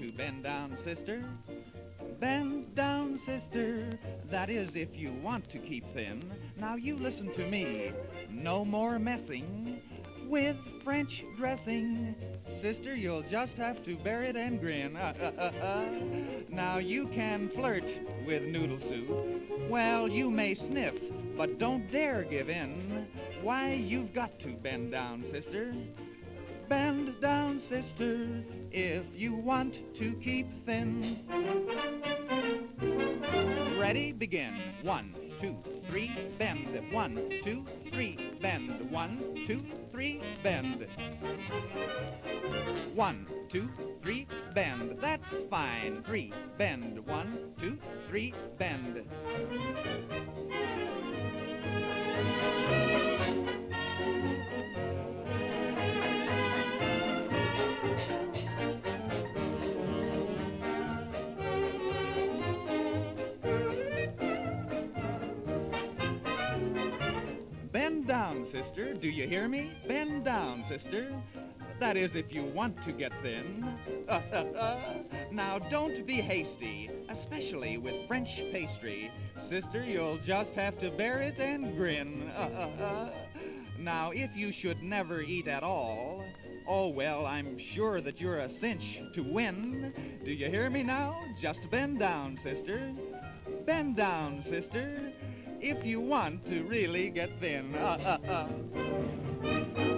to bend down, sister. Bend down, sister, that is if you want to keep thin. Now you listen to me, no more messing with French dressing. Sister, you'll just have to bear it and grin. Now you can flirt with noodle soup. Well, you may sniff, but don't dare give in. Why, you've got to bend down, sister. Bend down, sister, if you want to keep thin. Ready, begin. 1, 2, 3, bend. 1, 2, 3, bend. 1, 2, 3, bend. 1, 2, 3, bend. That's fine. 3, bend. 1, 2, 3, bend. Bend down, sister. Do you hear me? Bend down, sister. That is, if you want to get thin. Now, don't be hasty, especially with French pastry. Sister, you'll just have to bear it and grin. Now, if you should never eat at all, oh, well, I'm sure that you're a cinch to win. Do you hear me now? Just bend down, sister. Bend down, sister, if you want to really get thin.